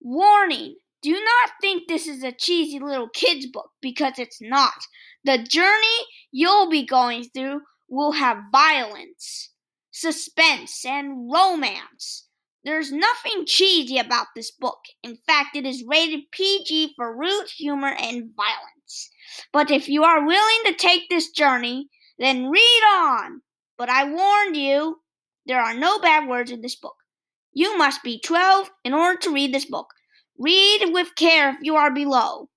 Warning! Do not think this is a cheesy little kid's book, because it's not. The journey you'll be going through will have violence, suspense, and romance. There's nothing cheesy about this book. In fact, it is rated PG for rude humor and violence. But if you are willing to take this journey, then read on. But I warned you, there are no bad words in this book. You must be 12 in order to read this book. Read with care if you are below.